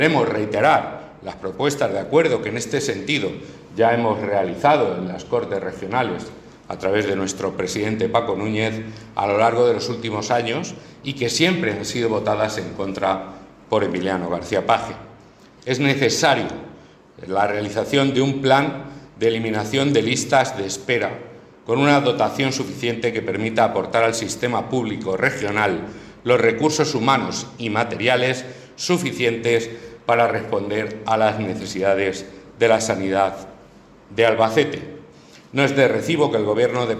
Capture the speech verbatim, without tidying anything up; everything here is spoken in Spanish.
Queremos reiterar las propuestas de acuerdo que en este sentido ya hemos realizado en las Cortes Regionales a través de nuestro presidente Paco Núñez a lo largo de los últimos años y que siempre han sido votadas en contra por Emiliano García Paje. Es necesario la realización de un plan de eliminación de listas de espera con una dotación suficiente que permita aportar al sistema público regional los recursos humanos y materiales suficientes para responder a las necesidades de la sanidad de Albacete. No es de recibo que el Gobierno de